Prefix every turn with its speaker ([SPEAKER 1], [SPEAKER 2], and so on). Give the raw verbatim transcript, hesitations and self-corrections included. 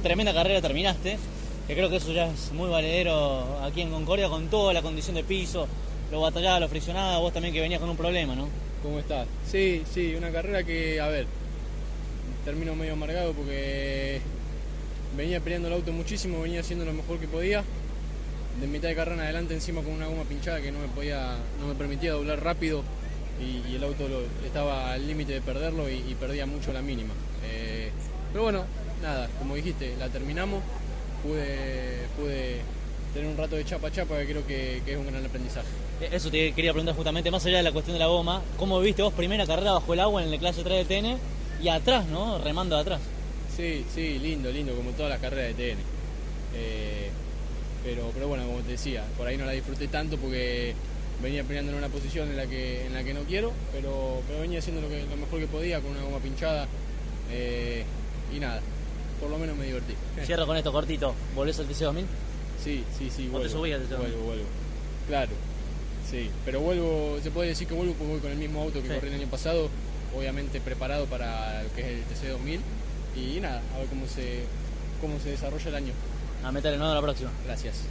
[SPEAKER 1] tremenda carrera terminaste, que creo que eso ya es muy valedero aquí en Concordia, con toda la condición de piso, lo batallado, lo friccionado, vos también que venías con un problema, ¿no?
[SPEAKER 2] ¿Cómo estás? Sí, sí, una carrera que, a ver, termino medio amargado porque venía peleando el auto muchísimo, venía haciendo lo mejor que podía. De mitad de carrera en adelante, encima con una goma pinchada que no me podía, no me permitía doblar rápido y, y el auto lo, estaba al límite de perderlo y, y perdía mucho la mínima. Eh, pero bueno, nada, como dijiste, la terminamos, pude, pude tener un rato de chapa a chapa que creo que, que es un gran aprendizaje.
[SPEAKER 1] Eso te quería preguntar justamente, más allá de la cuestión de la goma, ¿cómo viste vos primera carrera bajo el agua en la clase tres de T N y atrás, ¿no? Remando de atrás.
[SPEAKER 2] Sí, sí, lindo, lindo, como todas las carreras de T N. Eh, pero, pero bueno, como te decía, por ahí no la disfruté tanto porque venía peleando en una posición en la que, en la que no quiero, pero, pero venía haciendo lo, que, lo mejor que podía con una goma pinchada eh, y nada, por lo menos me divertí.
[SPEAKER 1] Cierro con esto cortito, ¿volvés al T C dos mil?
[SPEAKER 2] Sí, sí, sí, vuelvo.
[SPEAKER 1] ¿O te subías al T C dos mil?
[SPEAKER 2] Vuelvo, vuelvo, claro, sí, pero vuelvo, se puede decir que vuelvo porque voy con el mismo auto que sí. Corrí el año pasado, obviamente preparado para lo que es el T C dos mil y nada, a ver cómo se, cómo se desarrolla el año.
[SPEAKER 1] A meterle, ¿no? A la próxima.
[SPEAKER 2] Gracias.